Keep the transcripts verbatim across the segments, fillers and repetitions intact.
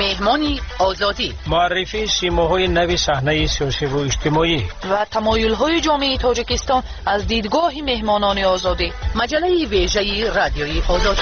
مهمانی آزادی، معرفی سیماهای نوی صحنه سیاسی و اجتماعی و تمایل‌های جامعه تاجیکستان از دیدگاه مهمانان آزادی. مجله ویژه رادیوی آزادی.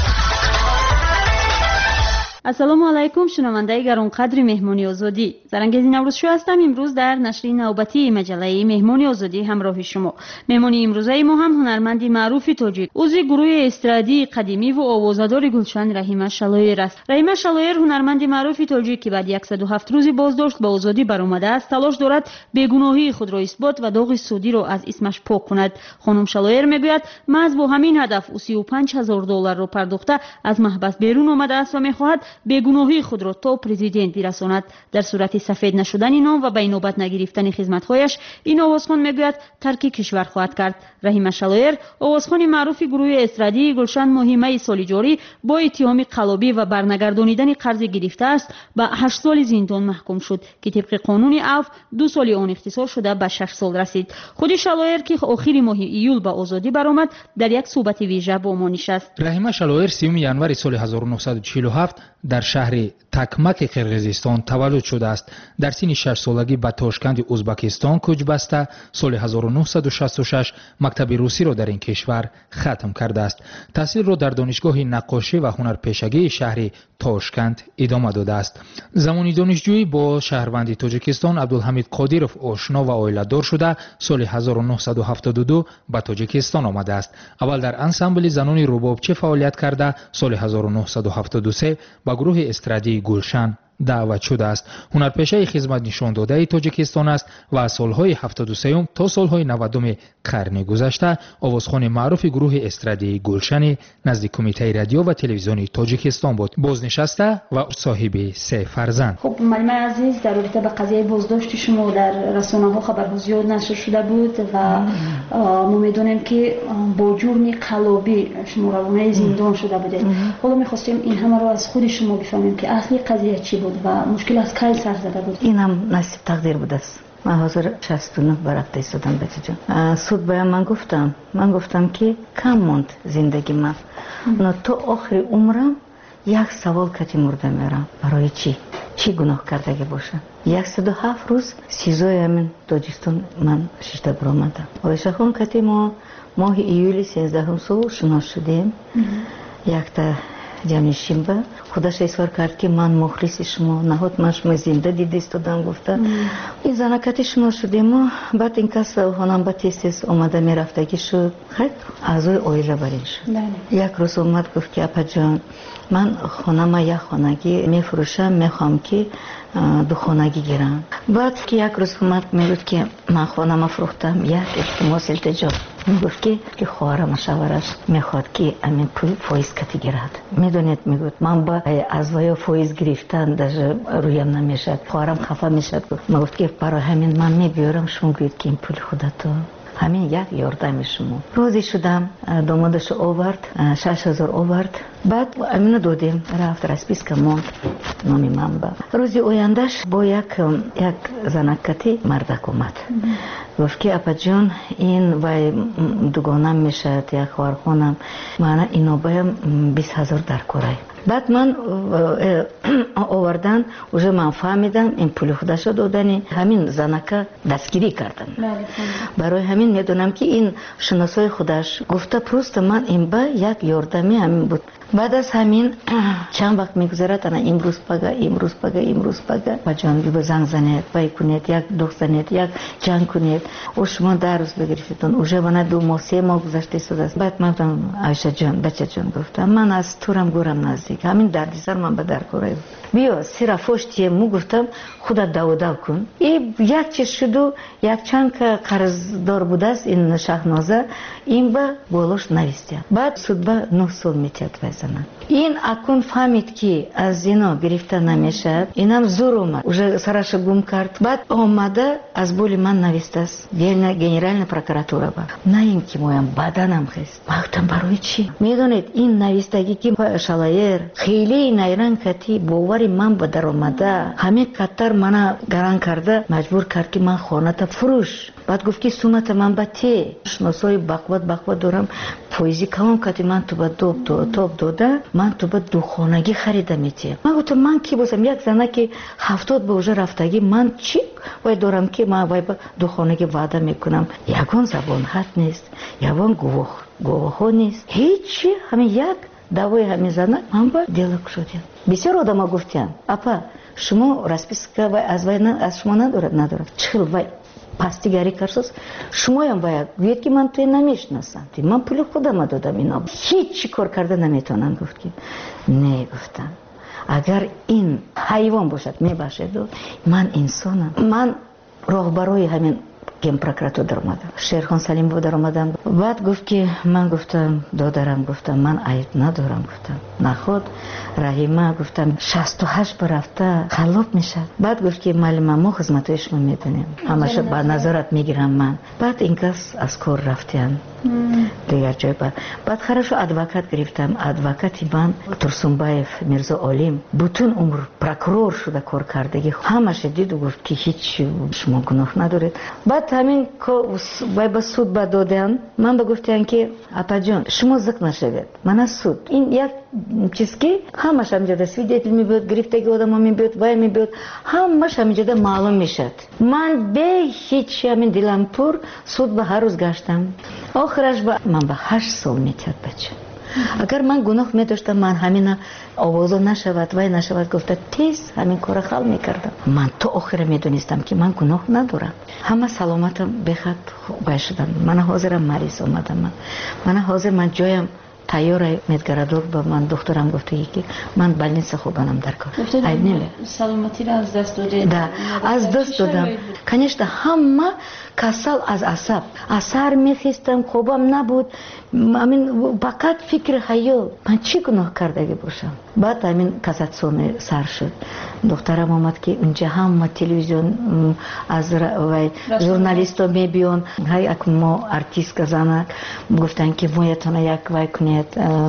السلام علیکم شنونده گرانقدر مهمانی آزادی. زرنگیز نوروز شو هستم. امروز در نشر نوبتی مجله مهمانی آزادی همراه شما. مهمانی امروزه ما هم هنرمندی معروف تاجیک، عضو گروه استرادی قدیمی و آوازه‌دار گلشن رحیمه شلایر است. رحیمه شلایر هنرمندی معروف تاجیک که بعد صد و هفت روزی بازداشت به آزادی برآمده است، تلاش دارد بیگناهی خود را اثبات و داغ سودی را از اسمش پاک کند. خانم شلایر میگوید محض با همین هدف او سی و پنج هزار دلار را پرداخته از محبس بیرون آمده است و میخواهد بیگناهی خود را تا پرزیدنت برساند. در صورت سفید نشدن نام و به نوبت نگرفتن خدمت‌هایش این آوازخوان میگوید ترک کشور خواهد کرد. رحیمه شلایر آوازخوان معروف گروه استرادی گلشن ماهی سال جاری با اتهام قلابی و برنگردانیدن قرض گرفته است به هشت سال زندان محکوم شد که طبق قانون عفو دو سال آن اختصار شده به شش سال رسید. خود شلایر که آخر ماه ایول به آزادی برآمد در یک صحبت ویژه با ما نشست. رحیمه شلایر سیوم ینوار سال هزار و نهصد و چهل و هفت در شهر تکمک قرقیزستان تولد شده است. در سن شش سالگی به تاشکند ازبکستان کوچ بسته سال هزار و نهصد و شصت و شش مکتب روسی را در این کشور ختم کرده است. تحصیل را در دانشگاه نقاشی و هنرپیشگی شهر تاشکند ادامه داده است. زمانی دانشجویی با شهروند تاجیکستان عبدالحمید قادیروف آشنا و عائله‌دار شده سال هزار و نهصد و هفتاد و دو به تاجیکستان آمده است. اول در انسامبل زنان ربابچه فعالیت کرده سال هزار و نهصد و هفتاد و سه به گروه استرادی گلشن دعوت شده است. هنرپیشه خدمت نشان داده تاجیکستان است و از سالهای هفتاد و سه تا سالهای نود قرن گذشته آوازخوان معروف گروه استرادی گلشن نزد کمیته رادیو و تلویزیون تاجیکستان بود. بازنشسته و صاحب سه فرزند. خب معلم عزیز، در رابطه با قضیه بازداشت شما در رسانه‌ها خبرها زیاد نشر شده بود و ما می‌دونیم که با جرم قلابی شما روانه زندان شده بودید. حالا می‌خواستیم این همه رو از خود شما بفهمیم که اصلی قضیه چی بود و مشکل از کی سر زده بود. این هم نصیب تقدیر بود است. من حاضر شصت و نه برفته ایستادم بچه جان. سود باید من گفتم من گفتم که کم موند زندگی من نه تا آخر عمرم یک سوال کتی مرده میرم. برای چی؟ چی گناه کردگی باشه؟ صد و هفت روز سیزای همین داجستان من ششته برآمدم. آیشه خان کتی ما ماه ایولی سیزدهم سال شناس شدیم. یک تا جمعیشیم با خودش اصرار کرد که من مخلص شما نهاد من شما زنده دیده استادم گفته این زنکتی شما شدیم ما بعد این کس خانم با تیز تیز آمده می رفتگی شد خیلی اعضای اویله برین شد. یک روز اومد گفت که اپا جان من خانم یک خانگی می فروشم می خوام که دو خانگی گیرم. بعد که یک روز اومد می گفت که من خانم فروختم یک احتماس التجا می گفت که که خواهرم شوهرش می خواد که امین پول فایز کتی گیرد. می دونید می گفت من با از ویا فایز گرفتن در رویم نمیشد. خواهرم خفه میشد. می گفت که برای همین من می بیارم شما گوید که این پول خودتو همین یک یاردم شما. روزی شدم دامادش آورد شش هزار آورد. بعد امینو دادیم رفت رسپیس که موند نامی من با روزی اویندش با یک یک زنکتی مردک اومد. گفت که اپا جان این وای دوگانم میشد یک خواهرخانم من اینو بایم بیست هزار در کارای. بعد من آوردن اوجه من فهمیدم این پول خودش دادنی همین زنکه دستگیری کردن. برای همین میدونم که این شناسای خودش گفته پروست من این با یک یاردمی همین بود. بعد از همین چند وقت میگذرد انا امروز پگا امروز پگا امروز پگا با جان بی زنگ زنید بای کنید یک دخ زنید یک جنگ کنید او شما در روز بگرفتون اوجه من دو ماه سه ماه گذشته شده است. بعد من گفتم عایشه جان بچه جان گفتم من از تورم گورم نزدیک همین دردی سر من به در کاره بیا سیرا فوشتی مو گفتم خودت داودا کن. این یک چیز شد و یک چند که قرض دار بود است این شهنازه این با بولوش نویسته. بعد سود با نه سال میتیاد بزنن. این اکون فهمید که از زنا گرفته نمیشد. اینم زور اومد اوجه سرش گم کرد. بعد آمده از بولی من نویسته است گنرال پروکراتورا با نه این که مویم بدنم خست. گفتم برای چی؟ میدونید این نویستگی که شلایر خیلی نیران کتی باور من به در اومده همه کتر منو گران کرده مجبور کرد که من خانه تا فروش بعد گفت که سومت من با تی شناسای بقوت بقوت دارم پویزی کلام کتی من تو با دوب دو توب دوده من تو با دو خانگی خریدم میتی من گفتم من کی باشم یک زنه که هفتاد به اوجه رفتگی من چی وای دارم که من وای با دو خانگی وعده میکنم یگان زبان حد نیست یگان گوه گوه ها نیست هیچی همین یک دوای همین زنه من با دیالوگ شدیم بسیار آدم گفتیم اپا شما расписка вай аз вай аз шумо надорад надорад чил вай пастигарӣ кардас шумоям бояд гӯед ки ман туи намешинасам ман пули худама додам ино ҳеҷ чӣ кор карда наметавонам гуфт ки не гуфтам агар ин ҳайвон бошад мебахшеду ман инсонам ман роҳбарои ҳамин генпрокуратура даромадам шерхон салимов даромадам баъд гуфт ки ман гуфтам додарам гуфтам ман айб надорам гуфтам наход раҳима гуфтам шасту ҳашт бар рафта халоб мешад баъд гуфт ки маълима мо хизматои шумо медонем ҳамаша ба назорат мегирам ман баъд ин кас аз кор рафтиян дигар ҷой баъд хорошо адвокат гирифтам адвокати ман турсунбаев мирзо олим бутун умр прокурор шуда кор кардагӣ ҳамаша диду гуфт ки ҳеҷ шумо гуноҳ надоред баъд ҳамин вай ба суд ба доданд ман ба гуфтиян ки апаҷон шумо зик нашавед мана суд ин як чиз ки ҳамаш ҳамҷода свидетел мебиёд гирифтаги одамо мебиёд вай мебиёд ҳамаш ҳамҷода маълум мешад ман бе ҳеҷ ҳамин дилам пур суд ба ҳар рӯз гаштам охираш ба ман ба ҳашт сол метиҳад бача агар ман гуноҳ медоштам ман ҳамина овозо нашавад вай нашавад гуфта тез ҳамин кора хал мекардам ман то охира медонистам ки ман гуноҳ надорам ҳама саломатам бехат вай шудам мана ҳозирам мариз омадам ман мана ҳозир ман ҷоям тайёра медгарадор ба ман духтурам гуфтаги ки ман больница хубанам дар кор айб нема саломатиро аз даст додед да аз даст додам конечно ҳама касал аз асаб аз сар мехистам хобам набуд амин фақат фикри ҳаёл ман чӣ гуноҳ кардаги бошам баъд амин кассатсиони сар шуд духтарам омад ки унҷа ҳама телевизион аз вай журналисто мебиён ҳай як мо артистка занак гуфтанд ки моятона як вай кунед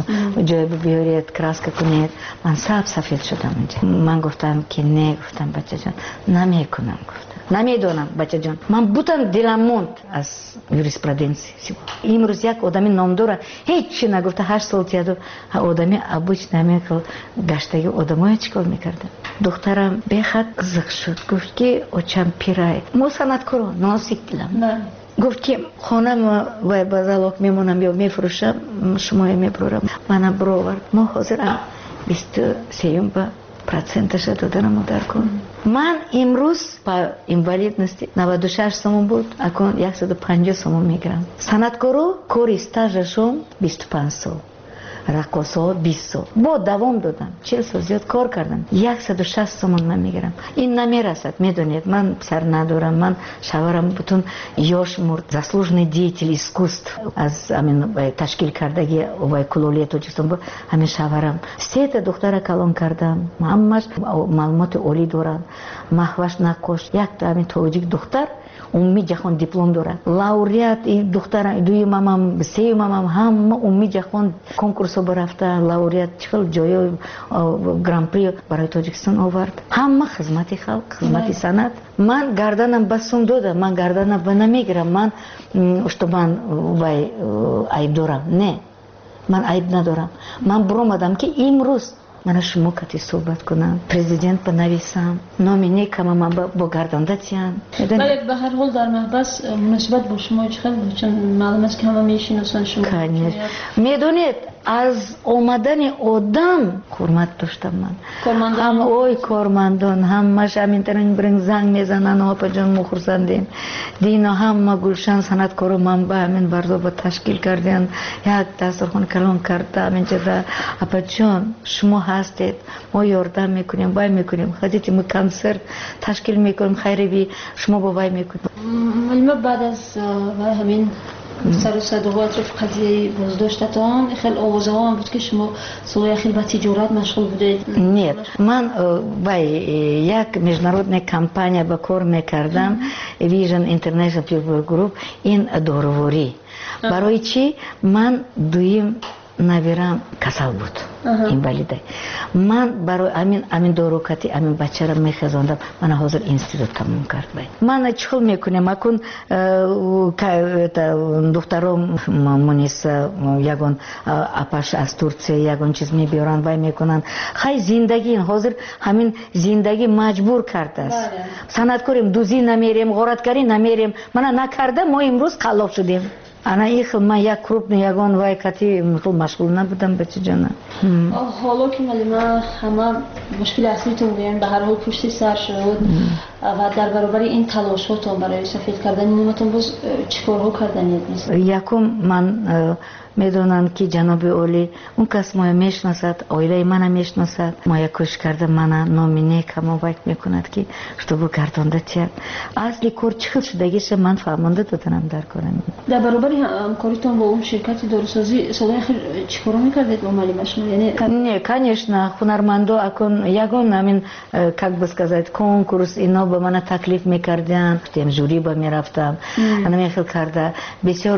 ҷой биёред краска кунед ман саб сафед шудам унҷа ман гуфтам ки не гуфтам бачаҷон намекунам гуфтам намедонам бачаҷон ман бутан дилам монд аз юриспруденсия имрӯз як одами номдора ҳеҷ чӣ нагуфта ҳашт сол тияду одами обычно мекал гаштаги одамоя чӣ кор мекарда духтарам бехат зиқ шуд гуфт ки очам пирай мо санъаткоро носик дилам гуфт ки хонам вай ба залог мемонам ё мефурӯшам шумоя мебурорам мана буровард мо ҳозирам бисту сеюм ба проценташа доданам дар кор ман имрӯз ба инвалидности наваду шаш сомон буд акун яксаду панҷоҳ сомон мегирам санъаткоро кори стажашон бисту панҷ сол раққосаҳо бист сол бо давом додам чил сол зиёд кор кардам яксаду шаст сомон ман мегирам ин намерасад медонед ман писар надорам ман шаварам бутун ёш мурд заслуженный деятель искусств аз амин ташкил кардаги вай кулолияи тоҷикистон бо ҳамин шаварам сета духтара калон кардам ҳамаш маълумоти олӣ доранд маҳваш нақош якта ҳамин тоҷик духтар умми ҷаҳон диплом дорад лауреат духтара дуюмамам сеюмамам ҳама умми ҷаҳон конкурсо baрафта лауреат чихел ҷоё гран-при барои тоҷикистон овард ҳама хизмати халқ хизмати санъат ман гарданам ба сум додам ман гарданам ба намегирам ман что ман вай айб дорам не ман айб надорам ман буромадам ки имрӯз мана шумо кати суҳбат кунам президент банависам номи некама ман бо гардандаатиям вале ба ҳар ҳол дар маҳбас муносибат бо шумо чӣ хел буд чун маълум аст ки ҳама мешиносанд шумо конечно медонед аз омадани одам ҳурмат доштам ман ҳама ой кормандон ҳамаш аминтарин бринг занг мезананд опаҷон мо хурсандем дино ҳама гулшан санъаткоро манба ҳамин барзоба ташкил карданд як дастурхони калон карда ҳаминҷода апаҷон шумо ҳастед мо ёрдам мекунем вай мекунем ҳазити мо консерт ташкил мекунем хайривӣ шумо бо вай мекунед маълума баъд аз вай ҳамин сару садоҳо атрофи қадияи боздоштатон хел овозаҳо ҳам буд ки шумо солҳои ахир ба тиҷорат машғул будед нет ман вай як международная компания ба кор мекардам vision international people group ин дороворӣ барои чӣ ман дуюм набирам касал буд инвалида ман барои амин амин дорукати амин бачара мехазондам мана ҳозир институт тамом кард мана чихел мекунем акун духтаром муниса ягон апаш аз турсия ягон чиз мебиёранд вай мекунанд хай зиндагӣ ҳозир ҳамин зиндагӣ маҷбур кардааст санъаткорем дузӣ намерем ғораткарӣ намерем мана накарда мо имрӯз қаллоқ шудем ана ин хел ман як крупный ягон вай кати хел машғул набудам бачаҷона ҳоло ки малима ҳама мушкили аслитон гӯям ба ҳар ҳол пушти сар шуд ва дар баробари ин талошҳотон барои сафед кардани номатон боз чӣ корҳо карданед якум ман медонанд ки ҷаноби олӣ он кас моя мешносад оилаи мана мешносад моя кӯшиш карда мана номи нек ҳамовайт мекунад ки чтобы гардонда тияд асли кор чӣ хел шудагиша ман фаҳмонда доданам дар корам дар баробари ҳамкоритон бо он ширкати дорусозӣ солҳои ахир чӣ коро мекардед бо малима шумо не конечно ҳунармандо акун ягон ҳамин как бы сказать конкурс ино ба мана таклиф мекарданд тем жюри ба мерафтам ана мехел карда бисёр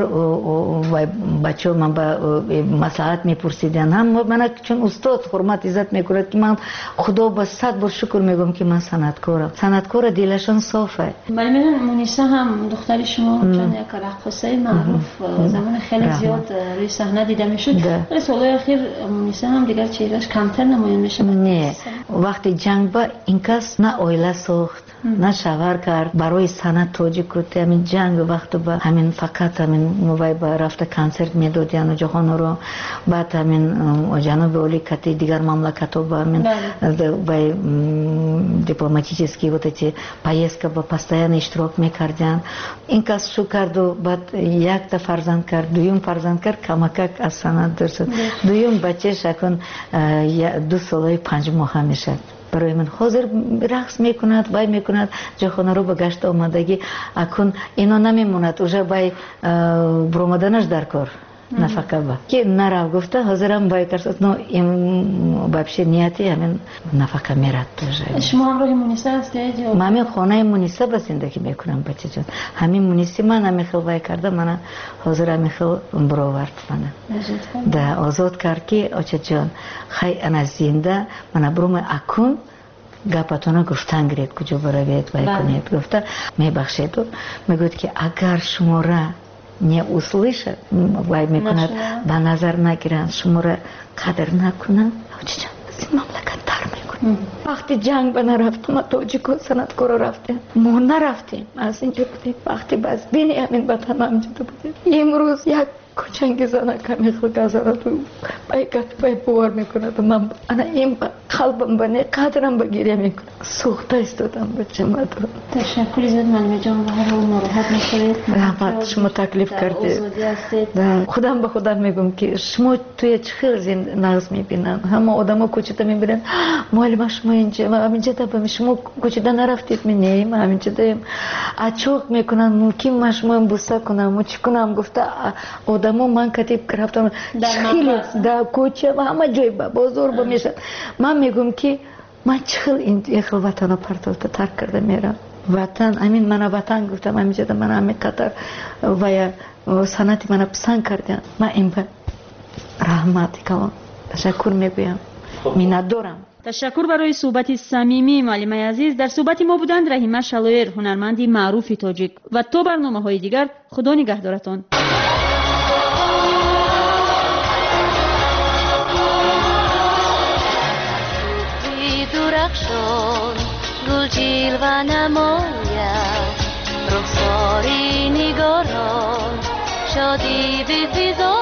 бачаҳо ман ба маслиҳат мепурсиданд ҳам мана чун устод ҳурмат иззат мекунад ки ман худо ба сад бор шукр мегӯям ки ман санъаткорам санъаткора дилашон софа малима муниса ҳам духтари шумо чун як раққосаи маъруф замони хеле зиёд рӯи саҳна дида мешуд вале солҳои ахир муниса ҳам дигар чеҳрааш камтар намоён мешавад не вақти ҷанг ба ин кас на оила сохт на шавар кард барои санъат тоҷик курд ҳамин ҷанг вақту ба ҳамин фақат ҳамин вай ба рафта консерт медодияну ҷаҳонро баъд ҳамин ҷаноби олӣ кати дигар мамлакатҳо ба ҳамин вай дипломатически вот эти поездка ба постоянно иштирок мекарданд ин кас шу карду баъд якта фарзанд кард дуюм фарзанд кард камакак аз санъат дур шуд дуюм бачаш акун ду солаи панҷ моҳа мешад барои ман ҳозир рақс мекунад вай мекунад ҷохонаро ба гашт омадагӣ акун ино намемонад уже вай буромаданаш дар кор нафақа ба ки нарав гуфта ҳозирам вай кард но им вообще нияти ҳамин нафақа мерад тоже шумо ҳамроҳи муниса ҳастед ё ман ҳамин хонаи муниса ба зиндагӣ мекунам бачаҷон ҳамин муниси ман ҳамин хел вай карда мана ҳозир ҳамин хел буровард мана да озод кард ки очаҷон хай ана зинда мана бурума акун гапатона гуфтан гиред куҷо баравед вай кунед гуфта мебахшед мегӯяд ки агар шумора не услышат вай мекунад ба назар нагиранд шуморо қадр накунанд очаҷон аз ин мамлакат тар мекунад вақти ҷанг ба нарафтам тоҷико санъаткоро рафтем мо нарафтем аз инҷо будем вақти базбини ҳамин ватан амҷода будем имрӯз як кӯчанги занака мехел газарад бай гап бай бовар мекунад ман ана ин қалбам ба не қадрам ба гиря мекунад сӯхта истодам ба ҷамадро ташаккури зиёд малимаҷон ба ҳар ҳол нороҳат мешавед раҳмат шумо таклиф кардед худам ба худам мегӯям ки шумо туя чӣ хел нағз мебинанд ҳама одамо кӯчада мебинанд муаллима шумо инҷа ҳаминҷада бами шумо кӯчада нарафтед не ман ҳаминҷадаем ачоқ мекунанд мумкин ман шумоем буса кунам чӣ кунам гуфта одамо ман катиб рафтам хеле да кӯча ҳама ҷой ба бозор ба мешад ман мегӯям ки ман чӣ хел ин хел ватано партофта тарк карда мерам ватан амин мана ватан гуфтам ҳаминҷада мана ҳамин қатар вая санъати мана писанд кардем ман ин ба раҳмати калон ташаккур мегӯям миннатдорам ташаккур барои суҳбати самимӣ муаллимаи азиз дар суҳбати мо буданд раҳима шалоер ҳунарманди маъруфи тоҷик ва то барномаҳои дигар худо нигаҳдоратон گل جلوه نماید رخساری نگاران شادی به فضا